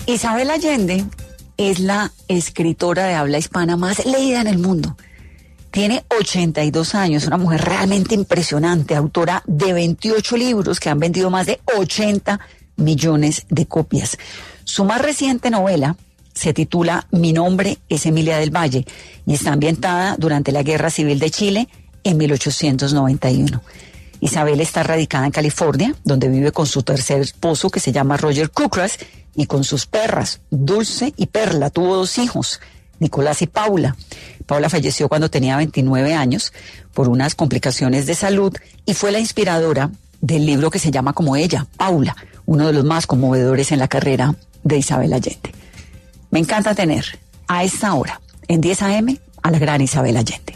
Isabel Allende es la escritora de habla hispana más leída en el mundo. Tiene 82 años, una mujer realmente impresionante, autora de 28 libros que han vendido más de 80 millones de copias. Su más reciente novela se titula Mi nombre es Emilia del Valle y está ambientada durante la Guerra Civil de Chile en 1891. Isabel está radicada en California, donde vive con su tercer esposo, que se llama Roger Cookras, y con sus perras, Dulce y Perla. Tuvo 2 hijos, Nicolás y Paula. Paula falleció cuando tenía 29 años por unas complicaciones de salud y fue la inspiradora del libro que se llama como ella, Paula, uno de los más conmovedores en la carrera de Isabel Allende. Me encanta tener a esta hora, en 10 a.m., a la gran Isabel Allende.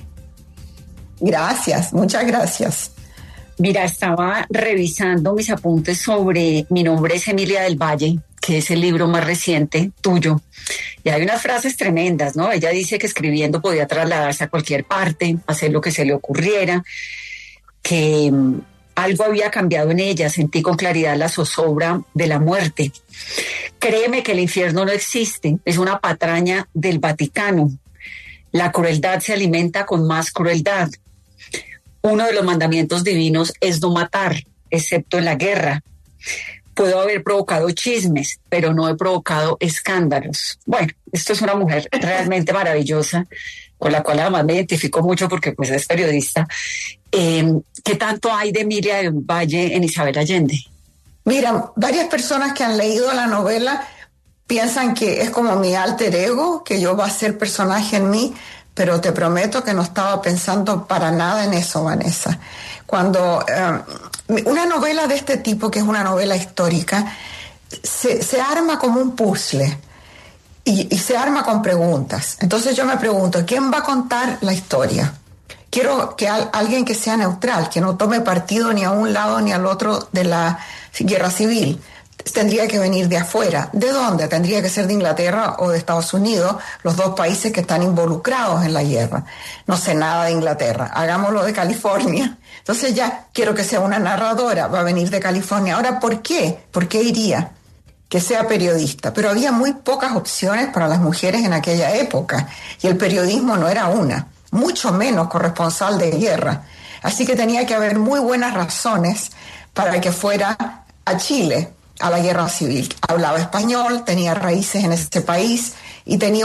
Gracias, muchas gracias. Mira, estaba revisando mis apuntes sobre Mi nombre es Emilia del Valle, que es el libro más reciente tuyo. Y hay unas frases tremendas, ¿no? Ella dice que escribiendo podía trasladarse a cualquier parte, hacer lo que se le ocurriera, que algo había cambiado en ella, sentí con claridad la zozobra de la muerte. Créeme que el infierno no existe, es una patraña del Vaticano. La crueldad se alimenta con más crueldad. Uno de los mandamientos divinos es no matar, excepto en la guerra. Puedo haber provocado chismes, pero no he provocado escándalos. Bueno, esto es una mujer realmente maravillosa, con la cual además me identifico mucho porque pues es periodista. ¿Qué tanto hay de Emilia del Valle en Isabel Allende? Mira, varias personas que han leído la novela piensan que es como mi alter ego, que yo va a ser personaje en mí, pero te prometo que no estaba pensando para nada en eso, Vanessa. Cuando una novela de este tipo, que es una novela histórica, se arma como un puzzle y se arma con preguntas. Entonces yo me pregunto, ¿quién va a contar la historia? Quiero que alguien que sea neutral, que no tome partido ni a un lado ni al otro de la guerra civil. Tendría que venir de afuera. ¿De dónde? Tendría que ser de Inglaterra o de Estados Unidos, los 2 países que están involucrados en la guerra. No sé nada de Inglaterra, hagámoslo de California. Entonces ya quiero que sea una narradora, va a venir de California. Ahora, ¿por qué? ¿Por qué iría? Que sea periodista. Pero había muy pocas opciones para las mujeres en aquella época y el periodismo no era una, mucho menos corresponsal de guerra. Así que tenía que haber muy buenas razones para que fuera a Chile, a la guerra civil. Hablaba español, tenía raíces en ese país y tenía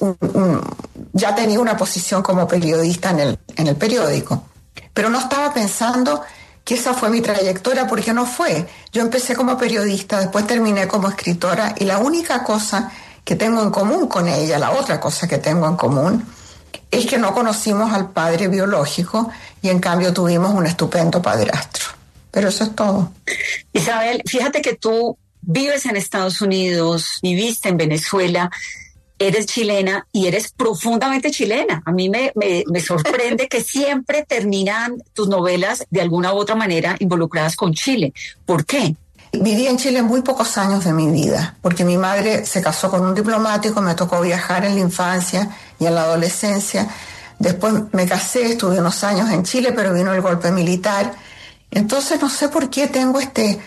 ya tenía una posición como periodista en el periódico. Pero no estaba pensando que esa fue mi trayectoria, porque no fue. Yo empecé como periodista, después terminé como escritora y la única cosa que tengo en común con ella, la otra cosa que tengo en común, es que no conocimos al padre biológico y en cambio tuvimos un estupendo padrastro. Pero eso es todo. Isabel, fíjate que tú vives en Estados Unidos, viviste en Venezuela, eres chilena y eres profundamente chilena. A mí me sorprende que siempre terminan tus novelas de alguna u otra manera involucradas con Chile. ¿Por qué? Viví en Chile muy pocos años de mi vida, porque mi madre se casó con un diplomático, me tocó viajar en la infancia y en la adolescencia. Después me casé, estuve unos años en Chile, pero vino el golpe militar. Entonces no sé por qué tengo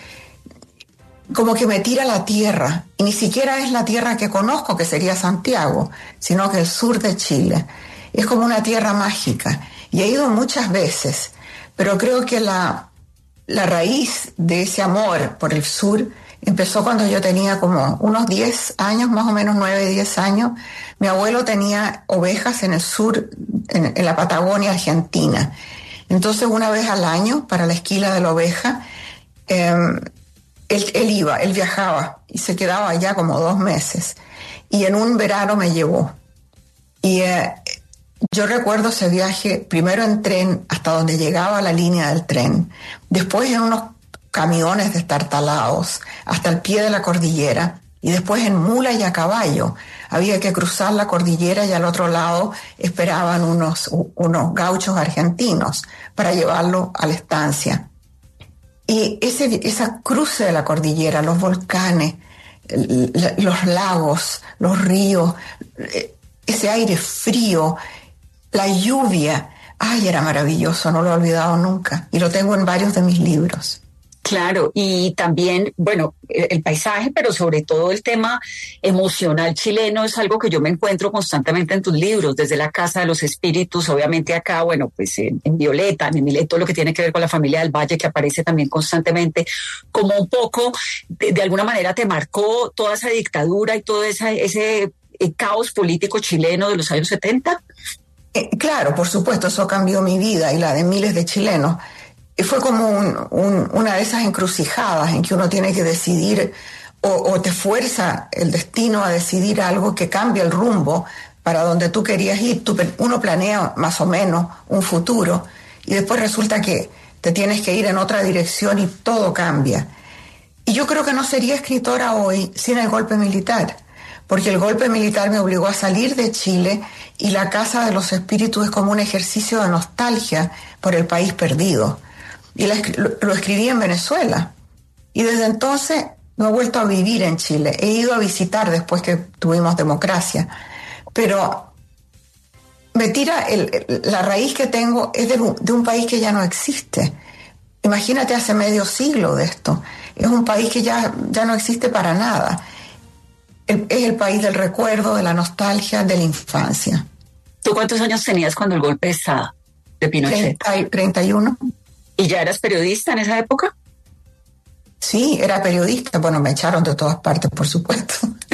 como que me tira la tierra, y ni siquiera es la tierra que conozco, que sería Santiago, sino que el sur de Chile. Es como una tierra mágica, y he ido muchas veces, pero creo que la raíz de ese amor por el sur empezó cuando yo tenía como unos 10 años, más o menos 9, 10 años. Mi abuelo tenía ovejas en el sur, en la Patagonia Argentina. Entonces, una vez al año, para la esquila de la oveja, él viajaba y se quedaba allá como 2 meses. Y en un verano me llevó. Y yo recuerdo ese viaje, primero en tren hasta donde llegaba la línea del tren, después en unos camiones destartalados hasta el pie de la cordillera, y después en mula y a caballo. Había que cruzar la cordillera y al otro lado esperaban unos gauchos argentinos para llevarlo a la estancia. Y esa cruce de la cordillera, los volcanes, los lagos, los ríos, ese aire frío, la lluvia, ay, era maravilloso, no lo he olvidado nunca. Y lo tengo en varios de mis libros. Claro, y también, bueno, el paisaje, pero sobre todo el tema emocional chileno es algo que yo me encuentro constantemente en tus libros, desde La Casa de los Espíritus, obviamente acá, bueno, pues en Violeta, en Emilet, todo lo que tiene que ver con la familia del Valle, que aparece también constantemente, como un poco, de alguna manera te marcó toda esa dictadura y todo ese caos político chileno de los años 70. Claro, por supuesto, eso cambió mi vida y la de miles de chilenos. Fue como una de esas encrucijadas en que uno tiene que decidir o te fuerza el destino a decidir algo que cambia el rumbo para donde tú querías ir. Uno planea más o menos un futuro y después resulta que te tienes que ir en otra dirección y todo cambia. Y yo creo que no sería escritora hoy sin el golpe militar, porque el golpe militar me obligó a salir de Chile y La Casa de los Espíritus es como un ejercicio de nostalgia por el país perdido. Y lo escribí en Venezuela. Y desde entonces no he vuelto a vivir en Chile. He ido a visitar después que tuvimos democracia. Pero me tira la raíz que tengo es de un país que ya no existe. Imagínate hace medio siglo de esto. Es un país que ya no existe para nada. Es el país del recuerdo, de la nostalgia, de la infancia. ¿Tú cuántos años tenías cuando el golpe de Estado de Pinochet? 31. ¿Y ya eras periodista en esa época? Sí, era periodista. Bueno, me echaron de todas partes, por supuesto.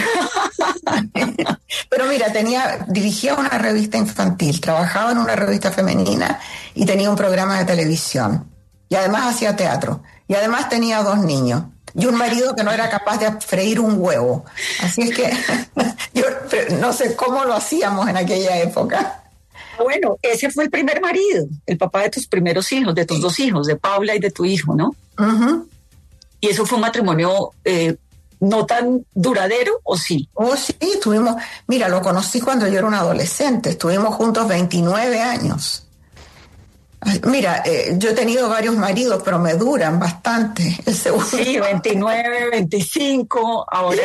Pero mira, dirigía una revista infantil, trabajaba en una revista femenina y tenía un programa de televisión. Y además hacía teatro. Y además tenía 2 niños. Y un marido que no era capaz de freír un huevo. Así es que yo no sé cómo lo hacíamos en aquella época. Bueno, ese fue el primer marido, el papá de tus primeros hijos, de tus 2 hijos, de Paula y de tu hijo, ¿no? Uh-huh. ¿Y eso fue un matrimonio no tan duradero o sí? Oh, sí, mira, lo conocí cuando yo era una adolescente, estuvimos juntos 29 años. Mira, yo he tenido varios maridos, pero me duran bastante. El segundo. Sí, 29, 25, ahora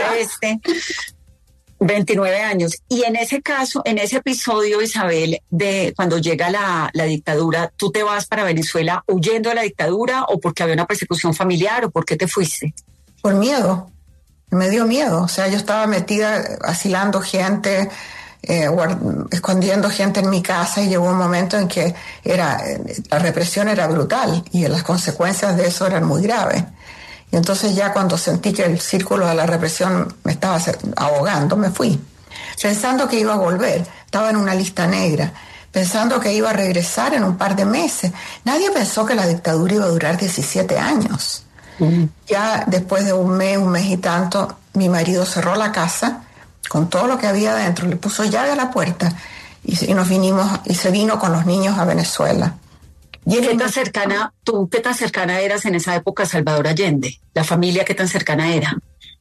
29 años. Y en ese caso, en ese episodio, Isabel, de cuando llega la dictadura, ¿tú te vas para Venezuela huyendo de la dictadura o porque había una persecución familiar o por qué te fuiste? Por miedo. Me dio miedo. O sea, yo estaba metida asilando gente, escondiendo gente en mi casa y llegó un momento en que la represión era brutal y las consecuencias de eso eran muy graves. Y entonces ya cuando sentí que el círculo de la represión me estaba ahogando, me fui, pensando que iba a volver. Estaba en una lista negra, pensando que iba a regresar en un par de meses. Nadie pensó que la dictadura iba a durar 17 años. Uh-huh. Ya después de un mes y tanto, mi marido cerró la casa con todo lo que había dentro, le puso llave a la puerta y nos vinimos, y se vino con los niños a Venezuela. ¿Y qué tan cercana eras en esa época a Salvador Allende? ¿La familia qué tan cercana era?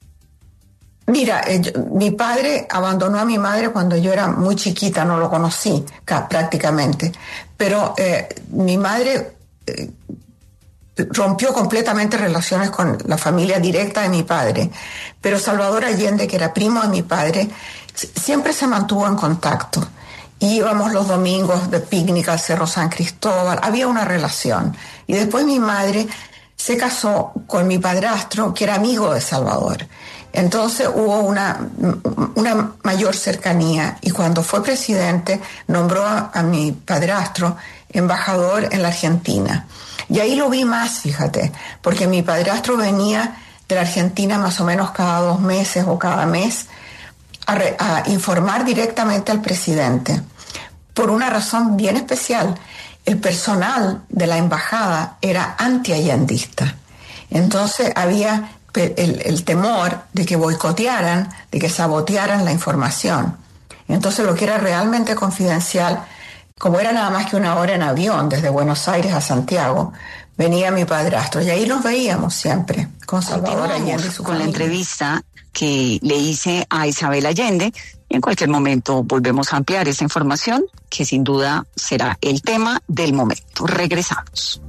Mira, mi padre abandonó a mi madre cuando yo era muy chiquita, no lo conocí prácticamente, pero mi madre rompió completamente relaciones con la familia directa de mi padre, pero Salvador Allende, que era primo de mi padre, siempre se mantuvo en contacto. Íbamos los domingos de picnic al Cerro San Cristóbal, había una relación. Y después mi madre se casó con mi padrastro, que era amigo de Salvador. Entonces hubo una mayor cercanía y cuando fue presidente nombró a mi padrastro embajador en la Argentina. Y ahí lo vi más, fíjate, porque mi padrastro venía de la Argentina más o menos cada 2 meses o cada mes a informar directamente al presidente. Por una razón bien especial, el personal de la embajada era anti-allendista. Entonces había el temor de que boicotearan, de que sabotearan la información. Entonces lo que era realmente confidencial, como era nada más que 1 hora en avión desde Buenos Aires a Santiago, venía mi padrastro y ahí nos veíamos siempre con Salvador Allende y su con la entrevista que le hice a Isabel Allende. En cualquier momento volvemos a ampliar esta información, que sin duda será el tema del momento. Regresamos.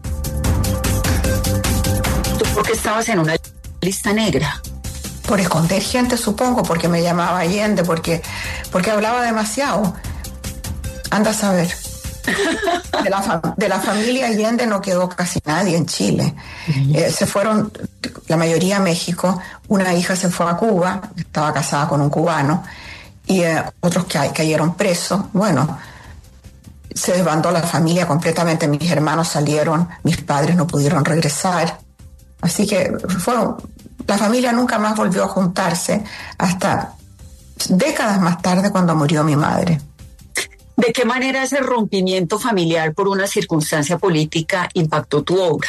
¿Tú por qué estabas en una lista negra? Por esconder gente, supongo, porque me llamaba Allende, porque hablaba demasiado. Anda a saber. De la familia Allende no quedó casi nadie en Chile. Se fueron la mayoría a México, una hija se fue a Cuba, estaba casada con un cubano, y otros que cayeron presos. Bueno, se desbandó la familia completamente, mis hermanos salieron, mis padres no pudieron regresar. Así que la familia nunca más volvió a juntarse hasta décadas más tarde cuando murió mi madre. ¿De qué manera ese rompimiento familiar por una circunstancia política impactó tu obra?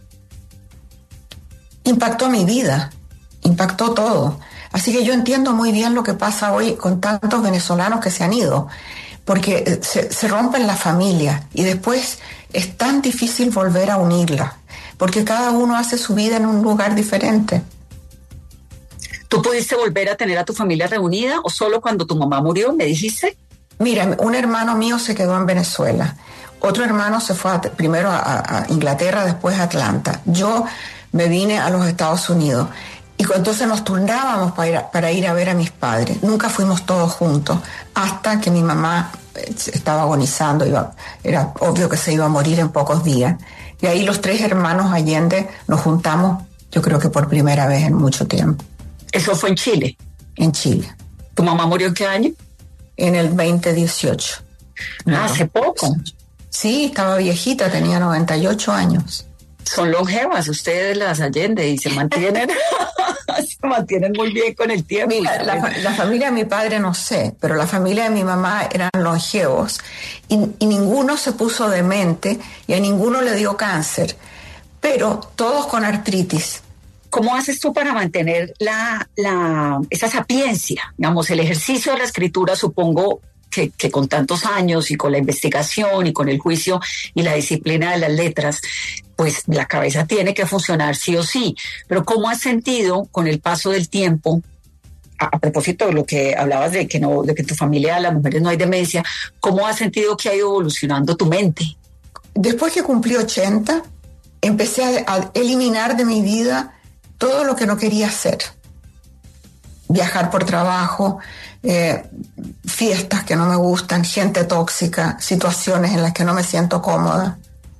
Impactó mi vida, impactó todo. Así que yo entiendo muy bien lo que pasa hoy con tantos venezolanos que se han ido, porque se rompen las familias y después es tan difícil volver a unirlas, porque cada uno hace su vida en un lugar diferente. ¿Tú pudiste volver a tener a tu familia reunida o solo cuando tu mamá murió, me dijiste? Mira, un hermano mío se quedó en Venezuela, otro hermano se fue primero a Inglaterra, después a Atlanta. Yo me vine a los Estados Unidos y entonces nos turnábamos para ir a ver a mis padres. Nunca fuimos todos juntos hasta que mi mamá estaba agonizando, era obvio que se iba a morir en pocos días. Y ahí los 3 hermanos Allende nos juntamos, yo creo que por primera vez en mucho tiempo. ¿Eso fue en Chile? En Chile. ¿Tu mamá murió en qué año? En el 2018. Hace poco. Sí, estaba viejita, tenía 98 años. Son longevas ustedes las Allende y se mantienen muy bien con el tiempo. Mira, la familia de mi padre no sé, pero la familia de mi mamá eran longevos y ninguno se puso demente y a ninguno le dio cáncer, pero todos con artritis. ¿Cómo haces tú para mantener esa sapiencia? Digamos, el ejercicio de la escritura, supongo que con tantos años y con la investigación y con el juicio y la disciplina de las letras, pues la cabeza tiene que funcionar sí o sí. Pero ¿cómo has sentido con el paso del tiempo, a propósito de lo que hablabas de que en tu familia las mujeres no hay demencia, cómo has sentido que ha ido evolucionando tu mente? Después que cumplí 80, empecé a eliminar de mi vida todo lo que no quería hacer. Viajar por trabajo, fiestas que no me gustan, gente tóxica, situaciones en las que no me siento cómoda.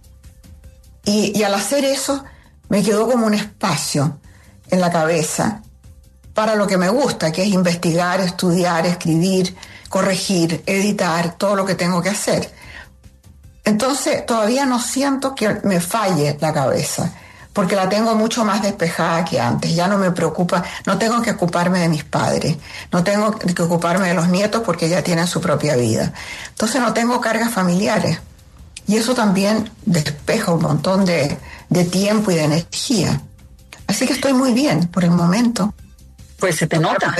Y al hacer eso, me quedó como un espacio en la cabeza para lo que me gusta, que es investigar, estudiar, escribir, corregir, editar, todo lo que tengo que hacer. Entonces, todavía no siento que me falle la cabeza, porque la tengo mucho más despejada que antes. Ya no me preocupa, no tengo que ocuparme de mis padres, no tengo que ocuparme de los nietos porque ya tienen su propia vida. Entonces no tengo cargas familiares. Y eso también despeja un montón de tiempo y de energía. Así que estoy muy bien por el momento. Pues se te nota.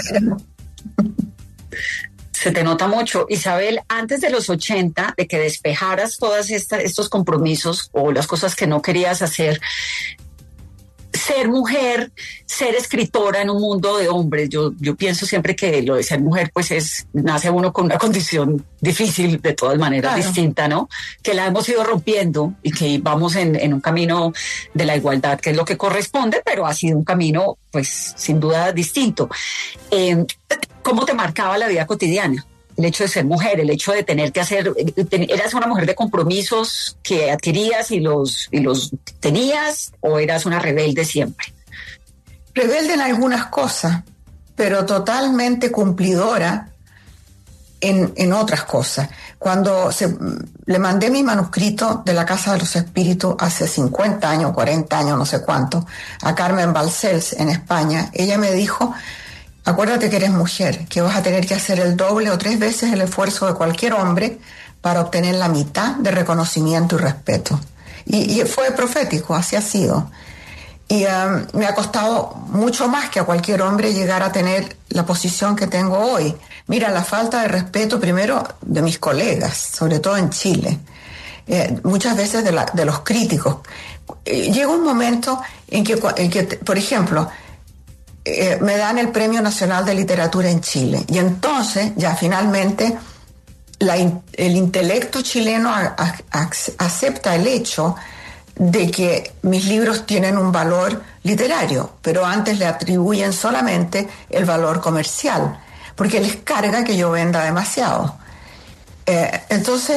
Se te nota mucho. Isabel, antes de los 80, de que despejaras todos estos compromisos o las cosas que no querías hacer, ser mujer, ser escritora en un mundo de hombres, yo pienso siempre que lo de ser mujer pues nace uno con una condición difícil, de todas maneras, claro, distinta, ¿no? Que la hemos ido rompiendo y que vamos en un camino de la igualdad, que es lo que corresponde, pero ha sido un camino pues sin duda distinto. ¿Cómo te marcaba la vida cotidiana? El hecho de ser mujer, el hecho de tener que hacer, ¿eras una mujer de compromisos que adquirías y los tenías, o eras una rebelde siempre? Rebelde en algunas cosas, pero totalmente cumplidora en otras cosas. Cuando le mandé mi manuscrito de La Casa de los Espíritus hace 50 años, 40 años, no sé cuánto, a Carmen Balcells en España, ella me dijo: acuérdate que eres mujer, que vas a tener que hacer el doble o 3 veces el esfuerzo de cualquier hombre para obtener la mitad de reconocimiento y respeto. Y fue profético, así ha sido. Y me ha costado mucho más que a cualquier hombre llegar a tener la posición que tengo hoy. Mira, la falta de respeto primero de mis colegas, sobre todo en Chile, muchas veces de los críticos. Llega un momento en que, por ejemplo, me dan el Premio Nacional de Literatura en Chile y entonces ya finalmente el intelecto chileno acepta el hecho de que mis libros tienen un valor literario, pero antes le atribuyen solamente el valor comercial, porque les carga que yo venda demasiado. Entonces,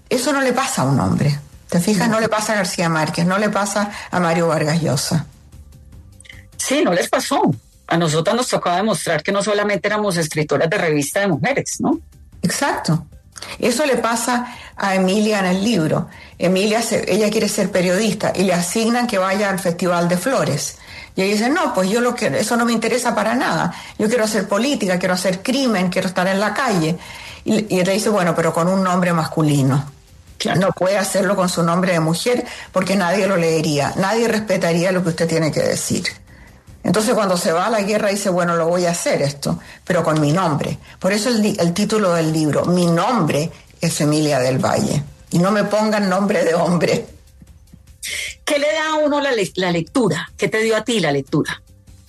Eso no le pasa a un hombre. ¿Te fijas? No le pasa a García Márquez, no le pasa a Mario Vargas Llosa. Sí, no les pasó. A nosotras nos tocaba demostrar que no solamente éramos escritoras de revista de mujeres, ¿no? Exacto. Eso le pasa a Emilia en el libro. Ella quiere ser periodista y le asignan que vaya al Festival de Flores. Y ella dice, no, pues eso no me interesa para nada. Yo quiero hacer política, quiero hacer crimen, quiero estar en la calle. Y le dice, bueno, pero con un nombre masculino. Claro. No puede hacerlo con su nombre de mujer porque nadie lo leería, nadie respetaría lo que usted tiene que decir. Entonces cuando se va a la guerra dice, bueno, lo voy a hacer esto, pero con mi nombre. Por eso el título del libro, mi nombre es Emilia del Valle. Y no me pongan nombre de hombre. ¿Qué le da a uno la lectura? ¿Qué te dio a ti la lectura?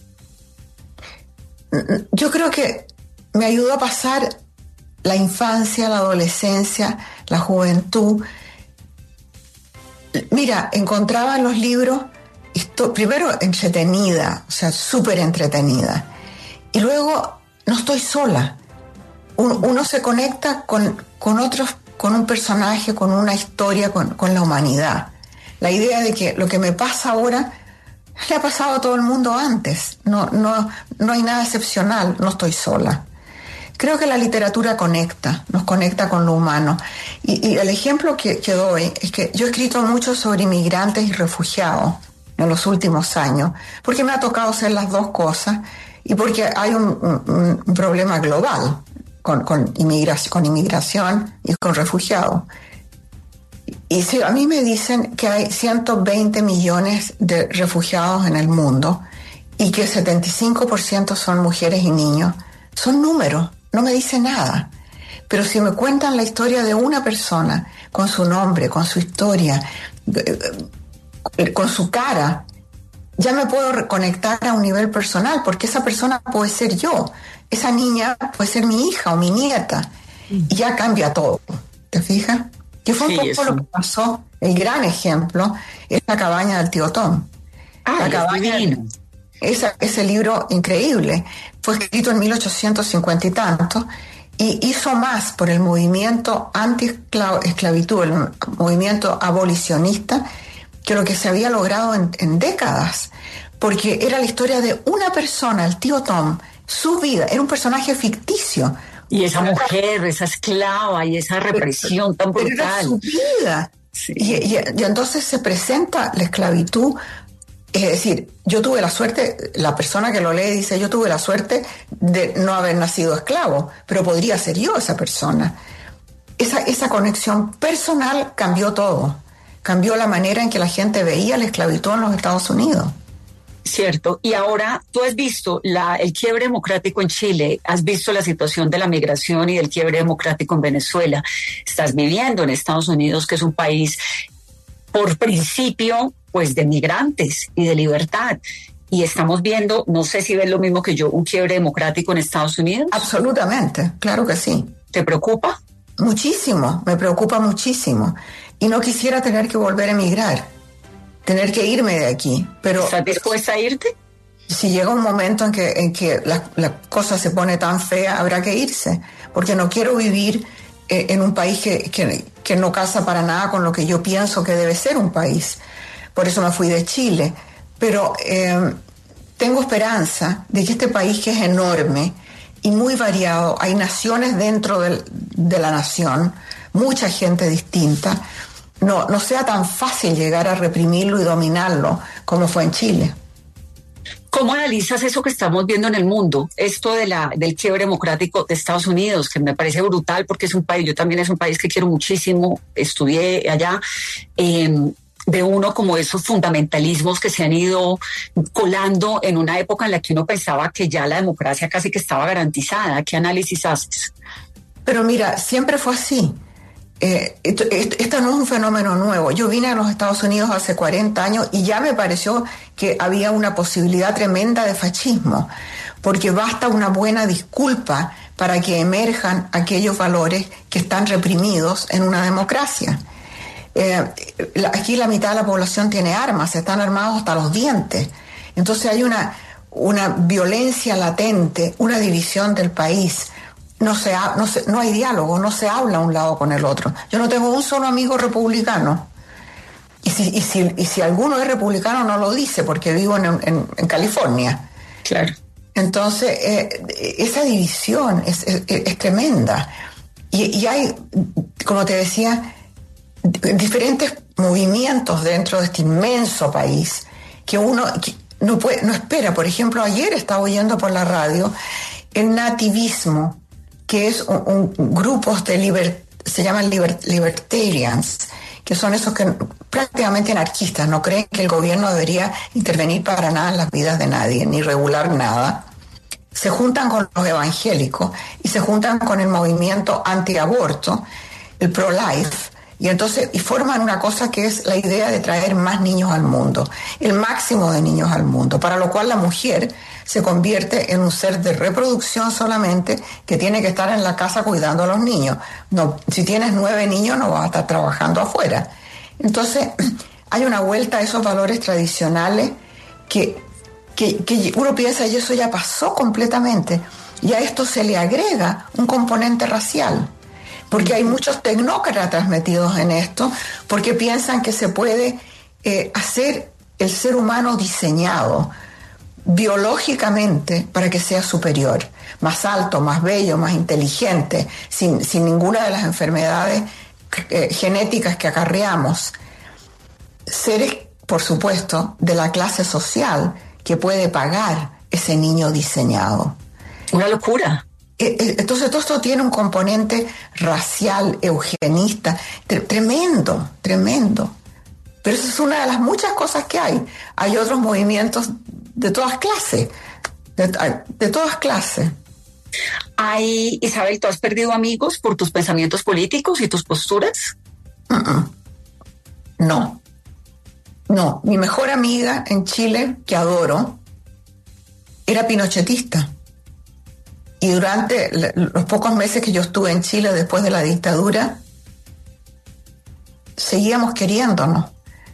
Yo creo que me ayudó a pasar la infancia, la adolescencia, la juventud. Mira, encontraba en los libros, primero entretenida, o sea, súper entretenida. Y luego no estoy sola. Uno se conecta con otros, con un personaje, con una historia, con la humanidad. La idea de que lo que me pasa ahora le ha pasado a todo el mundo antes. No hay nada excepcional, no estoy sola. Creo que la literatura nos conecta con lo humano. Y el ejemplo que doy es que yo he escrito mucho sobre inmigrantes y refugiados en los últimos años, porque me ha tocado hacer las dos cosas y porque hay un problema global con inmigración y con refugiados. Y si a mí me dicen que hay 120 millones de refugiados en el mundo y que 75% son mujeres y niños, son números. No me dice nada, pero si me cuentan la historia de una persona, con su nombre, con su historia, con su cara, ya me puedo reconectar a un nivel personal, porque esa persona puede ser yo, esa niña puede ser mi hija o mi nieta, y ya cambia todo, ¿te fijas? Que fue un poco lo que pasó, el gran ejemplo, es La cabaña del tío Tom. La cabaña, ese libro increíble, fue escrito en 1850 y tanto, y hizo más por el movimiento anti-esclavitud, el movimiento abolicionista, que lo que se había logrado en décadas, porque era la historia de una persona, el tío Tom, su vida, era un personaje ficticio. Y esa mujer, esa esclava y esa represión tan brutal. Era su vida. Sí. Y entonces se presenta la esclavitud. Es decir, yo tuve la suerte, la persona que lo lee dice, yo tuve la suerte de no haber nacido esclavo, pero podría ser yo esa persona. Esa conexión personal cambió todo. Cambió la manera en que la gente veía la esclavitud en los Estados Unidos. Cierto. Y ahora tú has visto el quiebre democrático en Chile, has visto la situación de la migración y del quiebre democrático en Venezuela. Estás viviendo en Estados Unidos, que es un país por principio pues de migrantes y de libertad. Y estamos viendo, no sé si ves lo mismo que yo, un quiebre democrático en Estados Unidos. Absolutamente, claro que sí. ¿Te preocupa? Muchísimo, me preocupa muchísimo. Y no quisiera tener que volver a emigrar, tener que irme de aquí. Pero ¿estás dispuesta a irte? Si llega un momento en que la cosa se pone tan fea, habrá que irse, porque no quiero vivir en un país que no casa para nada con lo que yo pienso que debe ser un país. Por eso me fui de Chile. Pero tengo esperanza de que este país, que es enorme y muy variado, hay naciones dentro de la nación, mucha gente distinta, no sea tan fácil llegar a reprimirlo y dominarlo como fue en Chile. ¿Cómo analizas eso que estamos viendo en el mundo? Esto del quiebre democrático de Estados Unidos, que me parece brutal porque es un país, yo también es un país que quiero muchísimo, estudié allá, de uno como esos fundamentalismos que se han ido colando en una época en la que uno pensaba que ya la democracia casi que estaba garantizada. ¿Qué análisis haces? Pero mira, siempre fue así. Esto no es un fenómeno nuevo. Yo vine a los Estados Unidos hace 40 años y ya me pareció que había una posibilidad tremenda de fascismo, porque basta una buena disculpa para que emerjan aquellos valores que están reprimidos en una democracia. Aquí la mitad de la población tiene armas, están armados hasta los dientes. Entonces hay una violencia latente, una división del país. no hay diálogo, no se habla un lado con el otro. Yo no tengo un solo amigo republicano. Y si alguno es republicano no lo dice porque vivo en California. Claro. Entonces, esa división es tremenda. Y hay, como te decía, diferentes movimientos dentro de este inmenso país que uno no espera. Por ejemplo, ayer estaba oyendo por la radio el nativismo, que es un grupo se llaman libertarians, que son esos que prácticamente anarquistas, no creen que el gobierno debería intervenir para nada en las vidas de nadie, ni regular nada. Se juntan con los evangélicos y se juntan con el movimiento antiaborto, el pro-life, y forman una cosa que es la idea de traer más niños al mundo, el máximo de niños al mundo, para lo cual la mujer se convierte en un ser de reproducción solamente que tiene que estar en la casa cuidando a los niños. No, si tienes 9 niños no vas a estar trabajando afuera. Entonces hay una vuelta a esos valores tradicionales que uno piensa, y eso ya pasó completamente, y a esto se le agrega un componente racial, porque hay muchos tecnócratas metidos en esto, porque piensan que se puede hacer el ser humano diseñado biológicamente para que sea superior, más alto, más bello, más inteligente, sin ninguna de las enfermedades genéticas que acarreamos. Seres, por supuesto, de la clase social que puede pagar ese niño diseñado. Una locura. Entonces todo esto tiene un componente racial, eugenista, tremendo. Pero esa es una de las muchas cosas que hay. Hay otros movimientos de todas clases, de todas clases. Isabel, ¿tú has perdido amigos por tus pensamientos políticos y tus posturas? No, mi mejor amiga en Chile, que adoro, era pinochetista. Y durante los pocos meses que yo estuve en Chile después de la dictadura, seguíamos queriéndonos.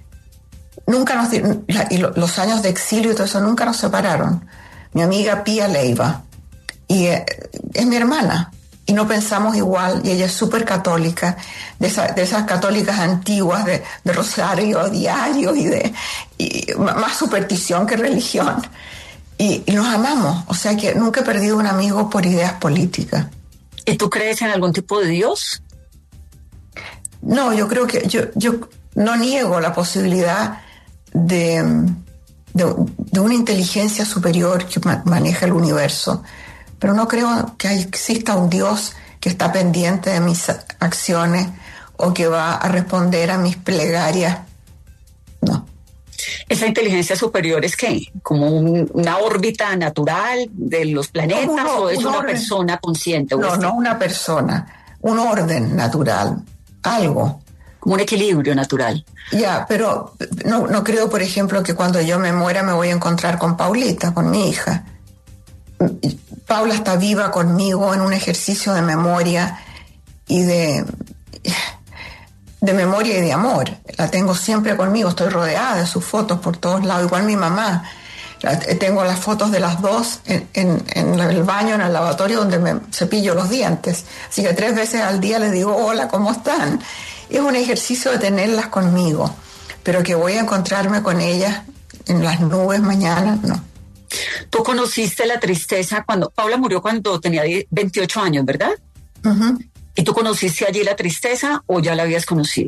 Y los años de exilio y todo eso nunca nos separaron. Mi amiga Pía Leiva, y es mi hermana, y no pensamos igual, y ella es súper católica, de esas católicas antiguas, de rosario diario, y más superstición que religión. Y nos amamos, o sea que nunca he perdido un amigo por ideas políticas. ¿Y tú crees en algún tipo de Dios? No, yo creo que yo no niego la posibilidad de una inteligencia superior que maneja el universo, pero no creo que exista un Dios que está pendiente de mis acciones o que va a responder a mis plegarias. No. ¿Esa inteligencia superior es qué? ¿Como una órbita natural de los planetas o es una persona consciente? No una persona, un orden natural, algo. Como un equilibrio natural. Ya, pero no creo, por ejemplo, que cuando yo me muera me voy a encontrar con Paulita, con mi hija. Paula está viva conmigo en un ejercicio de memoria y de memoria y de amor. La tengo siempre conmigo, estoy rodeada de sus fotos por todos lados, igual mi mamá. Tengo las fotos de las dos en el baño, en el lavatorio donde me cepillo los dientes. Así que 3 veces al día les digo, hola, ¿cómo están? Es un ejercicio de tenerlas conmigo, pero que voy a encontrarme con ellas en las nubes mañana, no. Tú conociste la tristeza cuando Paula murió cuando tenía 28 años, ¿verdad? Uh-huh. ¿Y tú conociste allí la tristeza o ya la habías conocido?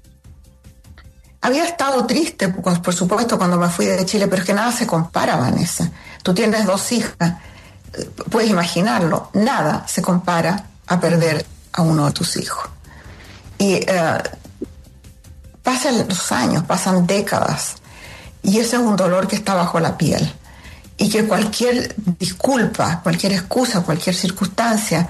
Había estado triste, por supuesto, cuando me fui de Chile, pero es que nada se compara, Vanessa. Tú tienes 2 hijas, puedes imaginarlo, nada se compara a perder a uno de tus hijos. Y pasan los años, pasan décadas, y ese es un dolor que está bajo la piel. Y que cualquier disculpa, cualquier excusa, cualquier circunstancia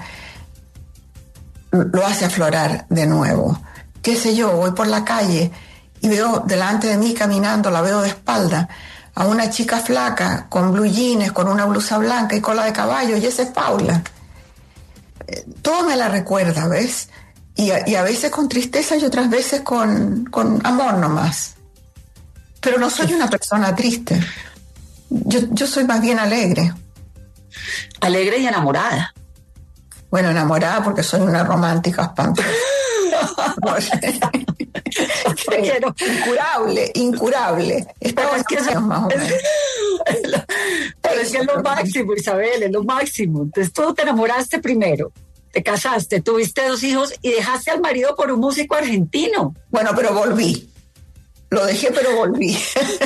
lo hace aflorar de nuevo. Qué sé yo, voy por la calle y veo delante de mí caminando, la veo de espalda, a una chica flaca con blue jeans, con una blusa blanca y cola de caballo, y esa es Paula. Todo me la recuerda, ¿ves? Y a veces con tristeza y otras veces con amor nomás. Pero no soy una persona triste. Yo soy más bien alegre. Alegre y enamorada. Bueno, enamorada porque soy una romántica espantosa. Pero, incurable. pero es que eso, Más o menos. pero es que es lo máximo, Isabel, es lo máximo. Entonces tú te enamoraste primero, te casaste, tuviste 2 hijos y dejaste al marido por un músico argentino. Bueno, pero volví. Lo dejé, pero volví.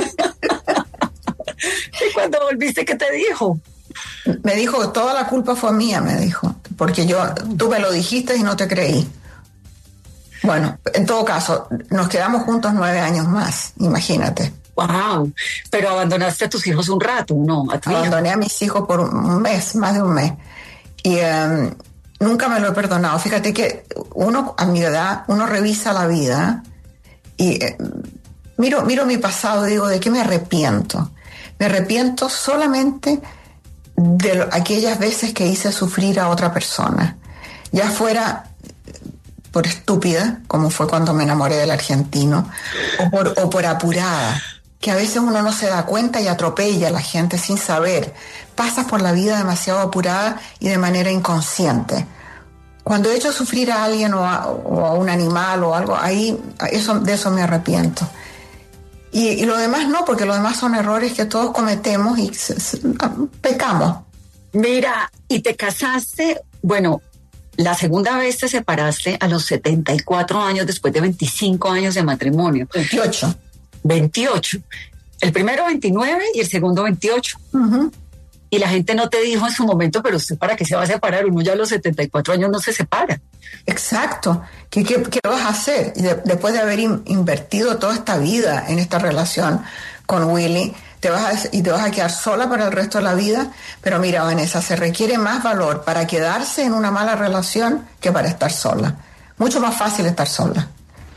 ¿Y cuando volviste, qué te dijo? Me dijo, toda la culpa fue mía, me dijo, porque tú me lo dijiste y no te creí. Bueno, en todo caso, nos quedamos juntos 9 años más, imagínate. Wow, pero abandonaste a tus hijos un rato, ¿no? Abandoné a mis hijos por un mes, más de un mes. Y nunca me lo he perdonado. Fíjate que uno, a mi edad, uno revisa la vida y miro mi pasado y digo, ¿de qué me arrepiento? Me arrepiento solamente de aquellas veces que hice sufrir a otra persona. Ya fuera por estúpida, como fue cuando me enamoré del argentino, o por apurada, que a veces uno no se da cuenta y atropella a la gente sin saber. Pasas por la vida demasiado apurada y de manera inconsciente. Cuando he hecho sufrir a alguien o a un animal o algo, de eso me arrepiento. Y lo demás no, porque lo demás son errores que todos cometemos y pecamos. Mira, y te casaste, bueno, la segunda vez te separaste a los 74 años después de 25 años de matrimonio. 28. 28. El primero 29 y el segundo 28. Uh-huh. Y la gente no te dijo en su momento, pero usted para qué se va a separar, uno ya a los 74 años no se separa. Exacto. ¿Qué vas a hacer? Después de haber invertido toda esta vida en esta relación con Willy, te vas a quedar sola para el resto de la vida. Pero mira, Vanessa, se requiere más valor para quedarse en una mala relación que para estar sola. Mucho más fácil estar sola.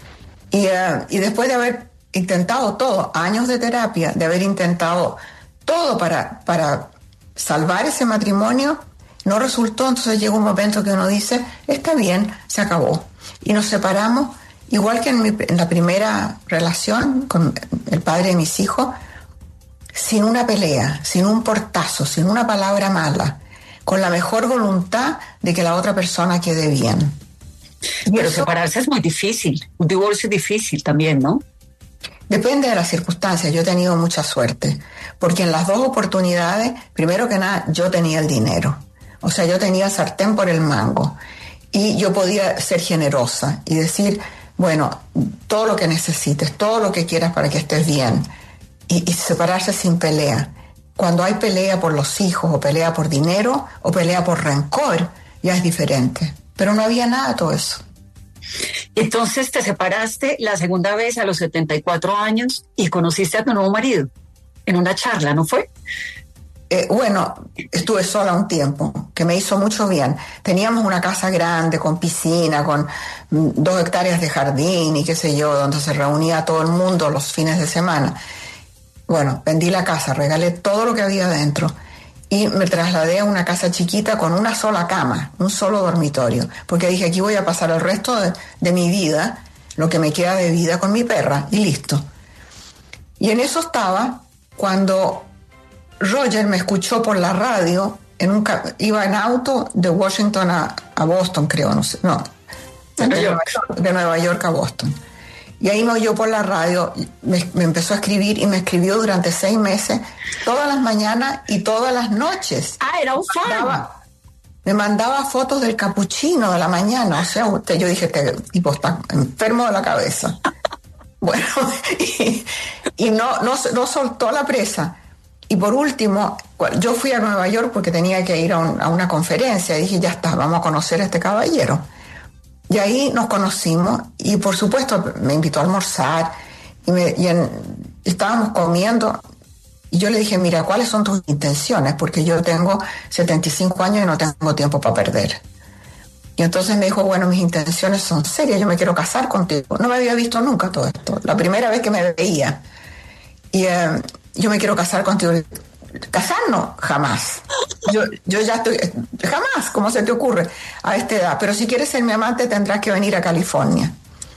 Y después de haber intentado todo, años de terapia, de haber intentado todo para salvar ese matrimonio, no resultó. Entonces llega un momento que uno dice, está bien, se acabó. Y nos separamos, igual que en la primera relación con el padre de mis hijos, sin una pelea, sin un portazo, sin una palabra mala, con la mejor voluntad de que la otra persona quede bien. Pero separarse es muy difícil, un divorcio es difícil también, ¿no? Depende de las circunstancias. Yo he tenido mucha suerte, porque en las 2 oportunidades, primero que nada, yo tenía el dinero. O sea, yo tenía sartén por el mango y yo podía ser generosa y decir, bueno, todo lo que necesites, todo lo que quieras para que estés bien, y separarse sin pelea. Cuando hay pelea por los hijos, o pelea por dinero, o pelea por rencor, ya es diferente. Pero no había nada de todo eso. Entonces te separaste la segunda vez a los 74 años y conociste a tu nuevo marido en una charla, ¿no fue? Bueno, estuve sola un tiempo, que me hizo mucho bien. Teníamos una casa grande, con piscina, con 2 hectáreas de jardín y qué sé yo, donde se reunía todo el mundo los fines de semana. Bueno, vendí la casa, regalé todo lo que había dentro y me trasladé a una casa chiquita con una sola cama, un solo dormitorio, porque dije, aquí voy a pasar el resto de mi vida, lo que me queda de vida con mi perra, y listo. Y en eso estaba cuando Roger me escuchó por la radio, iba en auto de Washington a Boston, creo, no sé, no, de Nueva York a Boston. Y ahí me oyó por la radio, me empezó a escribir y me escribió durante 6 meses, todas las mañanas y todas las noches. Ah, era un fan. Me mandaba fotos del capuchino de la mañana. O sea, yo dije, este tipo está enfermo de la cabeza. Bueno, y no soltó la presa. Y por último, yo fui a Nueva York porque tenía que ir a una conferencia. Y dije, ya está, vamos a conocer a este caballero. Y ahí nos conocimos y por supuesto me invitó a almorzar estábamos comiendo y yo le dije, mira, ¿cuáles son tus intenciones? Porque yo tengo 75 años y no tengo tiempo para perder. Y entonces me dijo, bueno, mis intenciones son serias, yo me quiero casar contigo. No me había visto nunca todo esto, la primera vez que me veía. Y yo me quiero casar contigo. Casarnos, jamás. Yo ya estoy, jamás, ¿cómo se te ocurre a esta edad? Pero si quieres ser mi amante tendrás que venir a California.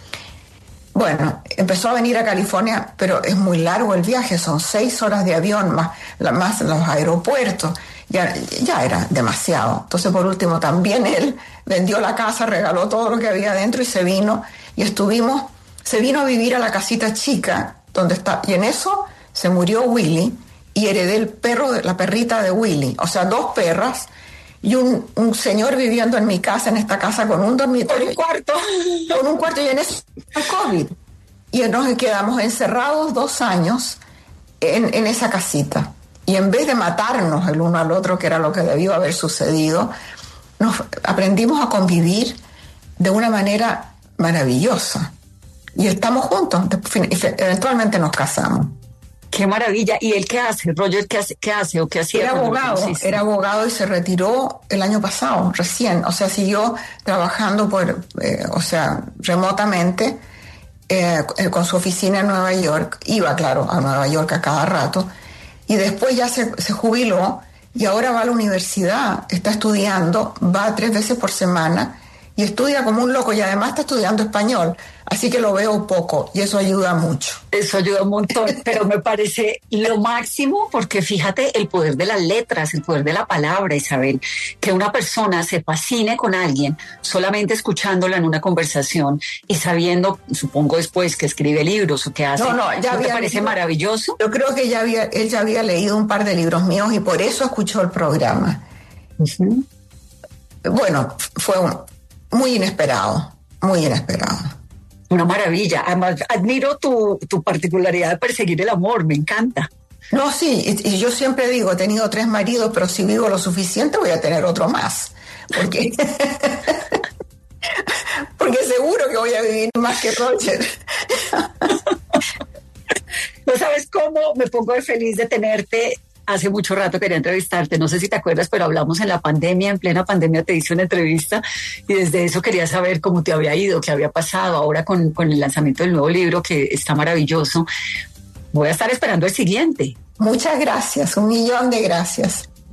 Bueno, empezó a venir a California, pero es muy largo el viaje, son 6 horas de avión, más los aeropuertos. ya era demasiado. Entonces, por último, también él vendió la casa, regaló todo lo que había adentro y se vino. Y se vino a vivir a la casita chica donde está. Y en eso se murió Willy y heredé la perrita de Willy. O sea, 2 perras y un señor viviendo en mi casa, en esta casa, con un dormitorio. Con un cuarto y en eso el COVID. Y nos quedamos encerrados 2 años en esa casita. Y en vez de matarnos el uno al otro, que era lo que debió haber sucedido, nos aprendimos a convivir de una manera maravillosa. Y estamos juntos, eventualmente nos casamos. ¡Qué maravilla! ¿Y él qué hace? ¿Roger qué hace o qué hacía? Era abogado y se retiró el año pasado, recién. O sea, siguió trabajando remotamente con su oficina en Nueva York. Iba, claro, a Nueva York a cada rato. Y después ya se jubiló y ahora va a la universidad, está estudiando, va 3 veces por semana y estudia como un loco y además está estudiando español, así que lo veo poco y eso ayuda mucho. Eso ayuda un montón, pero me parece lo máximo porque fíjate el poder de las letras, el poder de la palabra, Isabel, que una persona se fascine con alguien solamente escuchándola en una conversación y sabiendo, supongo después que escribe libros o que hace, ¿no te parece maravilloso? Yo creo que él ya había leído un par de libros míos y por eso escuchó el programa. Uh-huh. Bueno, fue muy inesperado, muy inesperado. Una maravilla. Además, admiro tu particularidad de perseguir el amor, me encanta. No, sí, y yo siempre digo, he tenido 3 maridos, pero si vivo lo suficiente voy a tener otro más. Porque seguro que voy a vivir más que Roger. No sabes cómo me pongo de feliz de tenerte. Hace mucho rato quería entrevistarte, no sé si te acuerdas, pero hablamos en la pandemia, en plena pandemia te hice una entrevista y desde eso quería saber cómo te había ido, qué había pasado ahora con el lanzamiento del nuevo libro que está maravilloso. Voy a estar esperando el siguiente. Muchas gracias, 1.000.000 de gracias.